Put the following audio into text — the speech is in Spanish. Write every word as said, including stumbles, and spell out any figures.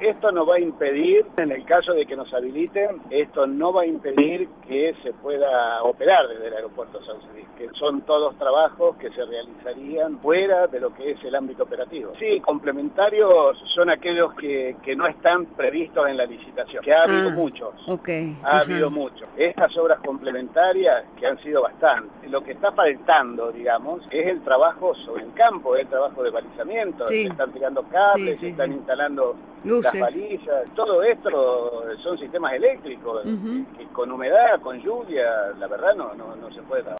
Esto no va a impedir, en el caso de que nos habiliten, esto no va a impedir que se pueda operar desde el aeropuerto Saucedí, que son todos trabajos que se realizarían fuera de lo que es el ámbito operativo. Sí, complementarios son aquellos que, que no están previstos en la licitación, que ha habido Ah, muchos, okay. ha Ajá. habido muchos. Estas obras complementarias, que han sido bastantes, lo que está faltando, digamos, es el trabajo sobre el campo, el trabajo de balizamiento, Sí. se están tirando cables, Sí, se sí, están sí. instalando Luces. las balizas, todo esto son sistemas eléctricos, Uh-huh. que, que con humedad, con lluvia, la verdad no, no, no se puede trabajar.